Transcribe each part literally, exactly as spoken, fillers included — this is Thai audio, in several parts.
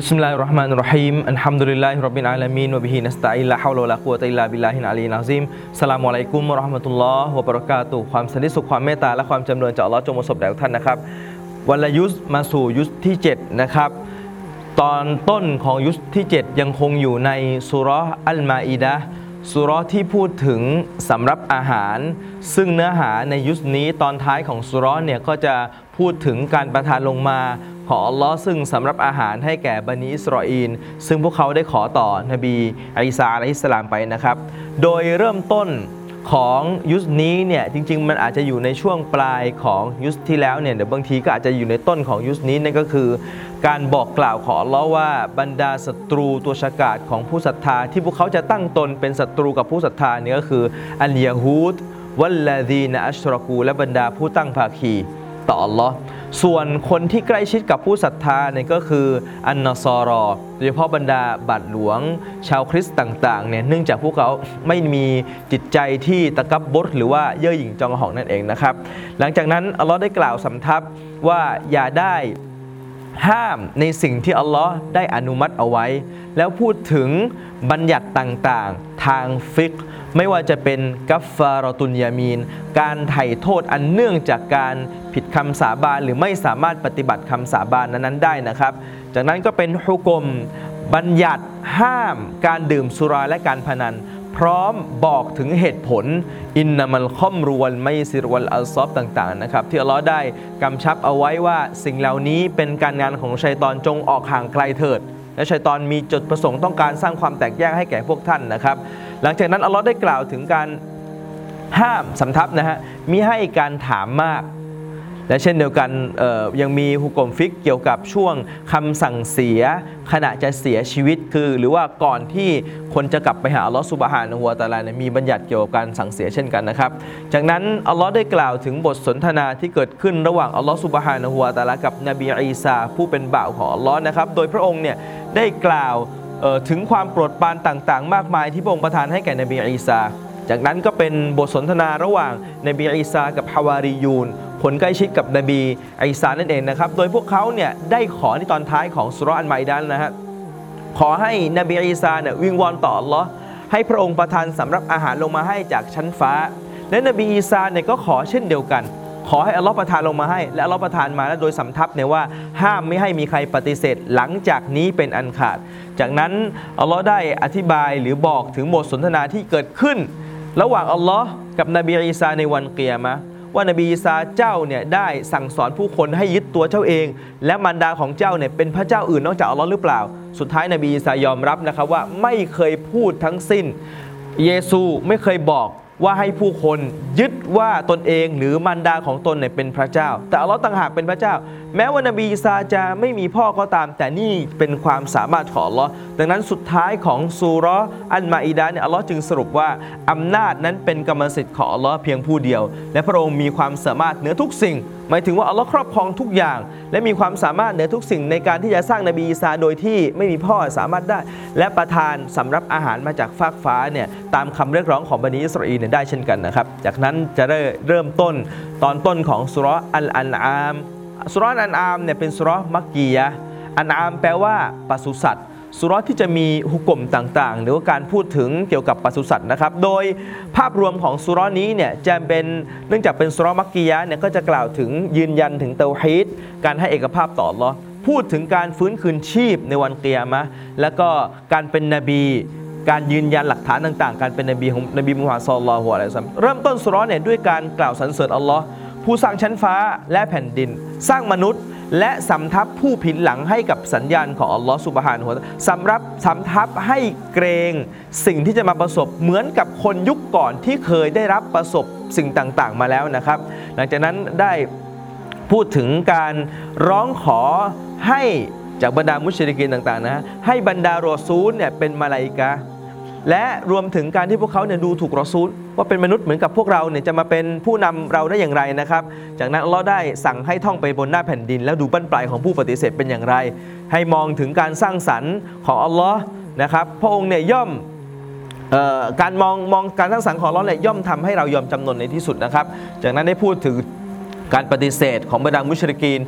บิสมิลลาฮิรเราะห์มานิรเราะฮีมอัลฮัมดุลิลลาฮิร็อบบิลอาลามีนวะบิฮินัสตะอีนลาฮาวละวะลากุวะตะอิลลาบิลลาฮิลอะลียิลอะซีมอัสสลามุอะลัยกุมวะเราะห์มะตุลลอฮ์วะบะเราะกาตุฮ์ความสันติสุขความเมตตาและความจำเริญจากอัลเลาะห์จงประสบแด่ทุกท่านนะครับวันละยุสมาสู่ยุสที่เจ็ดนะครับตอนต้นของยุสที่เจ็ดยังคงอยู่ในซูเราะห์อัลมาอิดะห์ซูเราะห์ที่พูดถึงสำรับอาหารซึ่งเนื้อหาในยุสนี้ตอนท้ายของซูเราะห์เนี่ยก็จะพูดถึงการประทานลงมาของอัลลอฮ์ซึ่งสำหรับอาหารให้แก่บันิอิสราอีลซึ่งพวกเขาได้ขอต่อนบีอีสาอะลัยฮิสสลามไปนะครับโดยเริ่มต้นของยุสนี้เนี่ยจริงๆมันอาจจะอยู่ในช่วงปลายของยุสที่แล้วเนี่ยเดี๋ยวบางทีก็อาจจะอยู่ในต้นของยุสนี้นั่นก็คือการบอกกล่าวของอัลลอฮ์ว่าบรรดาศัตรูตัวฉกาจของผู้ศรัทธาที่พวกเขาจะตั้งตนเป็นศัตรูกับผู้ศรัทธาเนี่ยก็คืออัลยะฮูดวัลลาดีนอัชรกูและบรรดาผู้ตั้งภาคีต่ออัลลอฮ์ส่วนคนที่ใกล้ชิดกับผู้ศรัทธาเนี่ยก็คืออันนอซอรอโดยเฉพาะบรรดาบัตรหลวงชาวคริสต์ต่างๆเนี่ยเนื่องจากพวกเขาไม่มีจิตใจที่ตะกับบดหรือว่าเย่อหยิ่งจองหองนั่นเองนะครับหลังจากนั้นอัลลอฮ์ได้กล่าวสำทับว่าอย่าได้ห้ามในสิ่งที่อัลลอฮ์ได้อนุมัติเอาไว้แล้วพูดถึงบัญญัติต่างๆทางฟิกห์ไม่ว่าจะเป็นกัฟฟารอตุนยามีนการไถ่โทษอันเนื่องจากการผิดคำสาบานหรือไม่สามารถปฏิบัติคำสาบานนั้นๆได้นะครับจากนั้นก็เป็นฮุกมบัญญัติห้ามการดื่มสุราและการพนันพร้อมบอกถึงเหตุผลอินนามัลคอมรวัลไมซิรวัลอัลซอบต่างๆนะครับที่อัลลอฮ์ได้กำชับเอาไว้ว่าสิ่งเหล่านี้เป็นการงานของชัยฏอนจงออกห่างไกลเถิดและชัยฏอนมีจุดประสงค์ต้องการสร้างความแตกแยกให้แก่พวกท่านนะครับหลังจากนั้นอัลลอฮ์ได้กล่าวถึงการห้ามสำทับนะฮะมิให้การถามมากและเช่นเดียวกันยังมีฮุกมฟิกเกี่ยวกับช่วงคำสั่งเสียขณะจะเสียชีวิตคือหรือว่าก่อนที่คนจะกลับไปหาอัลลอฮ์ซุบฮานะฮูวะตะอาลาเนี่ยมีบัญญัติเกี่ยวกับการสั่งเสียเช่นกันนะครับจากนั้นอัลลอฮ์ได้กล่าวถึงบทสนทนาที่เกิดขึ้นระหว่างอัลลอฮ์ซุบฮานะฮูวะตะอาลากับนบีอีสาผู้เป็นบ่าวของอัลลอฮ์นะครับโดยพระองค์เนี่ยได้กล่าวถึงความโปรดปรานต่างๆมากมายที่พระองค์ประทานให้แก่นบีอีสาจากนั้นก็เป็นบทสนทนาระหว่างนบีอีสากับฮาวารียูนคนใกล้ชิดกับนบีอีสานั่นเองนะครับโดยพวกเขาเนี่ยได้ขอในตอนท้ายของซูเราะห์อัลมาอิดะห์นะฮะขอให้นบีอีสาเนี่ยวิงวอนต่ออัลเลาะห์ให้พระองค์ประทานสำรับอาหารลงมาให้จากชั้นฟ้าและนบีอีสาเนี่ยก็ขอเช่นเดียวกันขอให้อัลเลาะห์ประทานลงมาให้และอัลเลาะห์ประทานมาและโดยสำทับเนี่ยว่าห้ามไม่ให้มีใครปฏิเสธหลังจากนี้เป็นอันขาดจากนั้นอัลเลาะห์ได้อธิบายหรือบอกถึงบทสนทนาที่เกิดขึ้นระหว่างอัลเลาะห์กับนบีอีสาในวันกิยามะห์ว่านบีอีสาเจ้าเนี่ยได้สั่งสอนผู้คนให้ยึดตัวเจ้าเองและมารดาของเจ้าเนี่ยเป็นพระเจ้าอื่นนอกจากอัลเลาะห์หรือเปล่าสุดท้ายนบีอีสายอมรับนะครับว่าไม่เคยพูดทั้งสิ้นเยซูไม่เคยบอกว่าให้ผู้คนยึดว่าตนเองหรือมารดาของตนเนี่ยเป็นพระเจ้าแต่อัลเลาะห์ต่างหากเป็นพระเจ้าแม้ว่านบีอีสาจะไม่มีพ่อก็ตามแต่นี่เป็นความสามารถของอัลเลาะห์ดังนั้นสุดท้ายของซูเราะห์อัลมาอิดะห์เนี่ยอัลเลาะห์จึงสรุปว่าอำนาจนั้นเป็นกรรมสิทธิ์ของอัลเลาะห์เพียงผู้เดียวและพระองค์มีความสามารถเหนือทุกสิ่งหมายถึงว่าอัลเลาะห์ครอบครองทุกอย่างและมีความสามารถเหนือทุกสิ่งในการที่จะสร้างนบีอีสาโดยที่ไม่มีพ่อสามารถได้และประทานสำรับอาหารมาจากฟากฟ้าเนี่ยตามคำเรียกร้องของบันิอิสราอีลเนี่ยได้เช่นกันนะครับจากนั้นจะได้เริ่มต้นตอนต้นของซูเราะห์อัลอันอามซูเราะห์อันอามเนี่ยเป็นซูเราะห์มักกียะห์อันอามแปลว่าปศุสัตว์ซูเราะห์ที่จะมีฮุกมต่างๆหรือว่าการพูดถึงเกี่ยวกับปศุสัตว์นะครับโดยภาพรวมของซูเราะห์นี้เนี่ยจะเป็นเนื่องจากเป็นซูเราะห์มักกียะห์เนี่ยก็จะกล่าวถึงยืนยันถึงเตาฮีดการให้เอกภาพต่ออัลเลาะห์พูดถึงการฟื้นคืนชีพในวันกิยามะห์แล้วก็การเป็นนบีการยืนยันหลักฐานต่างๆการเป็นนบีของนบีมุฮัมมัดศ็อลลัลลอฮุอะลัยฮิวะซัลลัมเริ่มต้นซูเราะห์เนี่ยด้วยการกล่าวสรรเสริญอัลเลาะห์ผู้สร้างชั้นฟ้าและแผ่นดินสร้างมนุษย์และสำทับผู้ผินหลังให้กับสัญญาณของอัลลอฮฺซุบฮานะฮูวะตะอาลาสำรับสำทับให้เกรงสิ่งที่จะมาประสบเหมือนกับคนยุคก่อนที่เคยได้รับประสบสิ่งต่างๆมาแล้วนะครับหลังจากนั้นได้พูดถึงการร้องขอให้จากบรรดามุชริกีนต่างๆนะให้บรรดารอซูลเนี่ยเป็นมาลาอิกะฮ์และรวมถึงการที่พวกเขาเนี่ยดูถูกรอซูลว่าเป็นมนุษย์เหมือนกับพวกเราเนี่ยจะมาเป็นผู้นำเราได้อย่างไรนะครับจากนั้นอัลเลาะห์ได้สั่งให้ท่องไปบนหน้าแผ่นดินแล้วดูบั้นปลายของผู้ปฏิเสธเป็นอย่างไรให้มองถึงการสร้างสรรค์ของอัลเลาะห์นะครับพระองค์เนี่ยย่อมเอ่อการมองมองการสร้างสรรค์ของอัลเลาะห์เนี่ยย่อมทำให้เรายอมจำนนในที่สุดนะครับจากนั้นได้พูดถึงการปฏิเสธของบรรดามุชริกีนท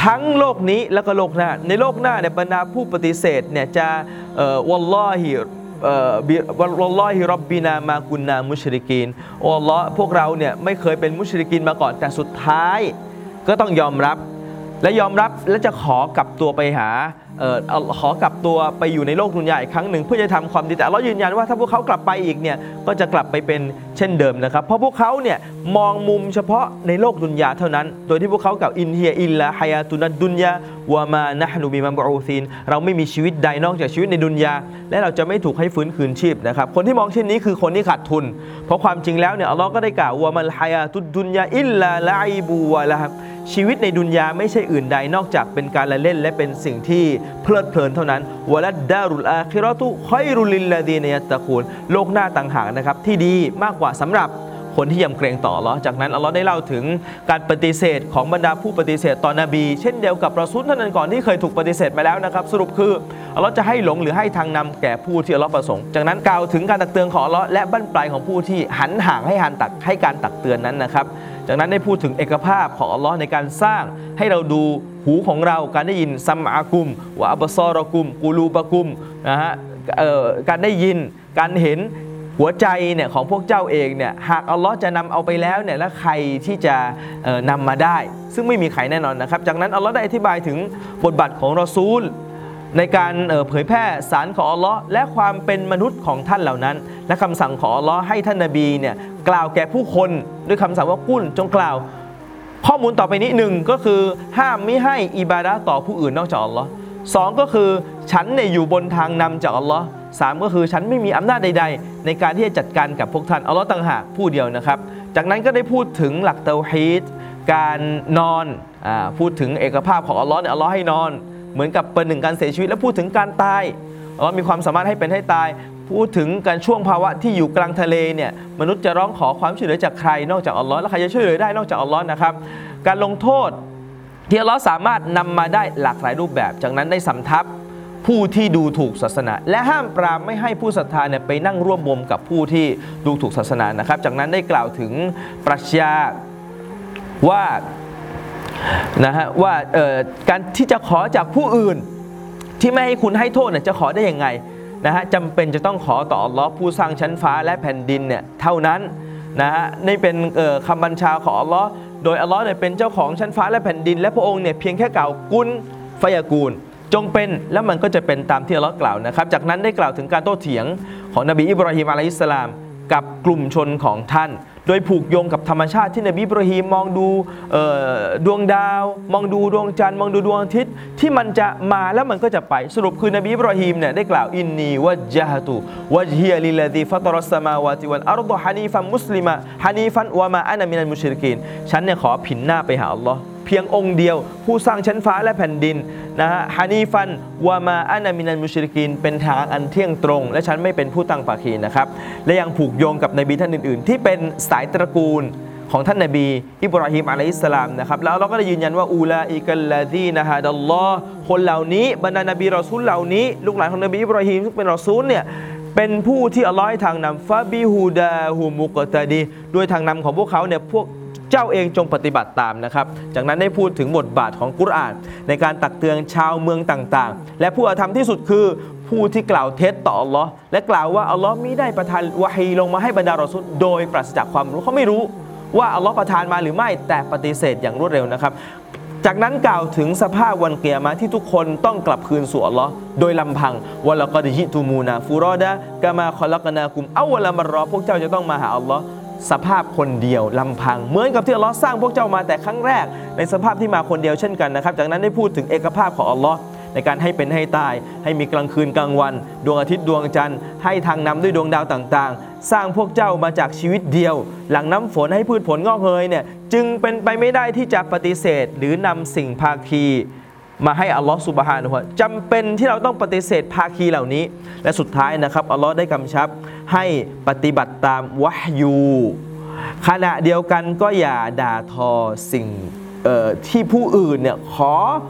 ทั้งโลกนี้แล้วก็โลกหน้าในโลกหน้าเนี่ยบรรดาผู้ปฏิเสธเนี่ยจะเอ่อวัลลอฮิเอ่อวัลลอฮิร็อบบินามากุนนามุชริกีนโอ้อัลเลาะห์พวกเราเนี่ยไม่เคยเป็นมุชริกีนมาก่อนแต่สุดท้ายก็ต้องยอมรับและยอมรับและจะขอกลับตัวไปหาเอ่อขอกลับตัวไปอยู่ในโลกดุนยาอีกครั้งหนึ่งเพื่อจะทำความดีแต่อัลเลาะห์ยืนยันว่าถ้าพวกเขากลับไปอีกเนี่ยก็จะกลับไปเป็นเช่นเดิมนะครับเพราะพวกเขาเนี่ยมองมุมเฉพาะในโลกดุนยาเท่านั้นโดยที่พวกเขากล่าวอินเฮียอิลลาฮายาตุนัดดุนยาวะมานะฮ์นุบิมัมบะอูซีนเราไม่มีชีวิตใดนอกจากชีวิตในดุนยาและเราจะไม่ถูกให้ฟื้นคืนชีพนะครับคนที่มองเช่นนี้คือคนที่ขาดทุนเพราะความจริงแล้วเนี่ยอัลเลาะห์ก็ได้กล่าววะมัลฮายาตุดดุนยาอิลลาลาอิบูวะละฮ์ชีวิตในดุนยาไม่ใช่อื่นใดนอกจากเป็นการละเล่นและเป็นสิ่งที่เพลิดเพลินเท่านั้นวะลัดดารุลอาคิเราะตุค็อยรุลิลลซีนะยัตตะกูนโลกหน้าต่างหากนะครับที่ดีมากกว่าสำหรับคนที่ยำเกรงต่ออัลเลาะห์จากนั้นอัลเลาะห์ได้เล่าถึงการปฏิเสธของบรรดาผู้ปฏิเสธต่อนบีเช่นเดียวกับรอซูลท่านนั้นก่อนที่เคยถูกปฏิเสธมาแล้วนะครับสรุปคืออัลเลาะห์จะให้หลงหรือให้ทางนำแก่ผู้ที่อัลเลาะห์ประสงค์จากนั้นกล่าวถึงการตักเตือนของอัลเลาะห์และบั้นปลายของผู้ที่หันห่างให้หันตักให้การตักเตือนนั้นนะครับจากนั้นได้พูดถึงเอกภาพของอัลเลาะห์ในการสร้างให้เราดูหูของเราการได้ยินซัมอากุมวะอับซอรกุมกูลูบะกุมนะฮะการได้ยินการเห็นหัวใจเนี่ยของพวกเจ้าเองเนี่ยหากอัลเลาะห์จะนำเอาไปแล้วเนี่ยแล้วใครที่จะนำมาได้ซึ่งไม่มีใครแน่นอนนะครับจากนั้นอัลเลาะห์ได้อธิบายถึงบทบาทของรอซูลในการเผยแพร่สารของอัลเลาะห์และความเป็นมนุษย์ของท่านเหล่านั้นและคำสั่งของอัลเลาะห์ให้ท่านนบีเนี่ยกล่าวแก่ผู้คนด้วยคำสั่งว่ากุลจงกล่าวข้อมูลต่อไปนี้หนึ่งก็คือห้ามไม่ให้อิบาดะห์ต่อผู้อื่นนอกจากอัลเลาะห์สองก็คือฉันเนี่ยอยู่บนทางนำจากอัลเลาะห์สามก็คือฉันไม่มีอำนาจใดๆในการที่จะจัดการกับพวกท่านอัลเลาะห์ต่างหากผู้เดียวนะครับจากนั้นก็ได้พูดถึงหลักเตาฮีดการนอนอ่าพูดถึงเอกภาพของอัลเลาะห์เนี่ยอัลเลาะห์ให้นอนเหมือนกับเป็นหนึ่งการเสียชีวิตและพูดถึงการตายอัลเลาะห์มีความสามารถให้เป็นให้ตายพูดถึงการช่วงภาวะที่อยู่กลางทะเลเนี่ยมนุษย์จะร้องขอความช่วยเหลือจากใครนอกจากอัลเลาะห์และใครจะช่วยเหลือได้นอกจากอัลเลาะห์นะครับการลงโทษที่อัลเลาะห์สามารถนำมาได้หลากหลายรูปแบบจากนั้นได้สำทับผู้ที่ดูถูกศาสนาและห้ามปรามไม่ให้ผู้ศรัทธาเนี่ยไปนั่งร่วมวงกับผู้ที่ดูถูกศาสนานะครับจากนั้นได้กล่าวถึงปรัชญาว่านะฮะว่าการที่จะขอจากผู้อื่นที่ไม่ให้คุณให้โทษเนี่ยจะขอได้ยังไงนะฮะจำเป็นจะต้องขอต่ออัลเลาะห์ผู้สร้างชั้นฟ้าและแผ่นดินเนี่ยเท่านั้นนะฮะนี่เป็นคำบัญชาของอัลเลาะห์โดยอัลเลาะห์เนี่ยเป็นเจ้าของชั้นฟ้าและแผ่นดินและพระองค์เนี่ยเพียงแค่กล่าวกุลฟะยะกูลจงเป็นแล้วมันก็จะเป็นตามที่อัลเลาะห์กล่าวนะครับจากนั้นได้กล่าวถึงการโต้เถียงของนบีอิบราฮิมอะลัยฮิสสลามกับกลุ่มชนของท่านโดยผูกโยงกับธรรมชาติที่นบีอิบราฮิมมองดูดวงดาวมองดูดวงจันทร์มองดูดวงอาทิตย์ที่มันจะมาแล้วมันก็จะไปสรุปคือนบีอิบราฮิมเนี่ยได้กล่าวอินนีวัจญะฮตุวัจฮิยะลิลลซีฟัตรัสสมาวาติวัลอัรฎฮานีฟันมุสลิมะฮานีฟันวะมาอะนะมินัลมุชริกีนฉันเนี่ยขอผินหน้าไปหาอัลเลาะห์เพียงองค์เดียวผู้สร้างชั้นฟ้าและแผ่นดินนะฮะฮานีฟันวะมาอะนะมินัลมุชริกีนเป็นทางอันเที่ยงตรงและฉันไม่เป็นผู้ตั้งภาคีนะครับและยังผูกโยงกับนบีท่านอื่นๆที่เป็นสายตระกูลของท่านนบีอิบราฮิมอะลัยฮิสสลามนะครับแล้วเราก็ได้ยืนยันว่าอูลาอิกัลลาซีนะฮะดัลลอฮ์คนเหล่านี้บรรดานบีรอซูลเหล่านี้ลูกหลานของนบีอิบราฮิมซึ่งเป็นรอซูลเนี่ยเป็นผู้ที่อัลเลาะห์ให้ทางนำฟะบิฮูดาฮูมุกตะดีด้วยทางนำของพวกเขาเนี่ยพวกเจ้าเองจงปฏิบัติตามนะครับจากนั้นได้พูดถึงบทบาทของกุรอานในการตักเตือนชาวเมืองต่างๆและผู้อาธรรมที่สุดคือผู้ที่กล่าวเท็จต่ออัลเลาะห์และกล่าวว่าอัลเลาะห์มิได้ประทานวะฮีลงมาให้บรรดารอซูลโดยปราศจากความรู้เขาไม่รู้ว่าอัลเลาะห์ประทานมาหรือไม่แต่ปฏิเสธอย่างรวดเร็วนะครับจากนั้นกล่าวถึงสภาพวันกิยามะฮ์ที่ทุกคนต้องกลับคืนสู่อัลเลาะห์โดยลำพังวะละกอดญิตุมูนาฟูรอดะกะมาคอลักนากุมเอาวะละมัรรอพวกเจ้าจะต้องมาหาอัลเลาะห์สภาพคนเดียวลำพังเหมือนกับที่อัลเลาะห์สร้างพวกเจ้ามาแต่ครั้งแรกในสภาพที่มาคนเดียวเช่นกันนะครับจากนั้นได้พูดถึงเอกภาพของอัลเลาะห์ในการให้เป็นให้ตายให้มีกลางคืนกลางวันดวงอาทิตย์ดวงจันทร์ให้ทางนำด้วยดวงดาวต่างๆสร้างพวกเจ้ามาจากชีวิตเดียวหลังน้ำฝนให้พืชผลงอกเงยเนี่ยจึงเป็นไปไม่ได้ที่จะปฏิเสธหรือนำสิ่งภาคีมาให้อัลลอฮฺซุบฮานะฮูวะจำเป็นที่เราต้องปฏิเสธภาคีเหล่านี้และสุดท้ายนะครับอัลลอฮ์ได้กำชับให้ปฏิบัติตามวะฮยูขณะเดียวกันก็อย่าด่าทอสิ่งที่ผู้อื่นเนี่ยขอ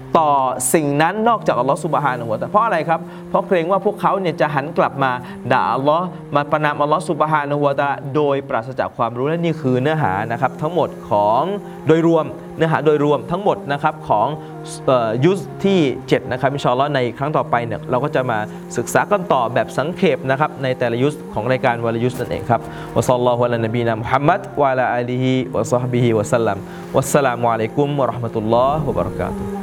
ต่อสิ่งนั้นนอกจากอัลลอฮฺซุบฮานะฮูวะตะอาลาเพราะอะไรครับเพราะเกรงว่าพวกเขาเนี่ยจะหันกลับมาด่าอัลลอฮ์มาประนามอัลลอฮฺซุบฮานะฮูวะตะอาลาโดยปราศจากความรู้และนี่คือเนื้อหานะครับทั้งหมดของโดยรวมเนื้อหาโดยรวมทั้งหมดนะครับของยุสที่เจ็ดนะครับอินชาอัลลอฮ์ในครั้งต่อไปเนี่ยเราก็จะมาศึกษากันต่อแบบสังเขปนะครับในแต่ละยุสของรายการวะลายุสนั่นเองครับวะศ็อลลัลลอฮุอะลานบีนะมุฮัมมัดวะอะลาอาลีฮิวะศอฮบิฮิวะซัลลัมวัสสลามุอะลัยกุมวะเราะห์มะตุลลอฮ์วะบะเราะกาตุฮ์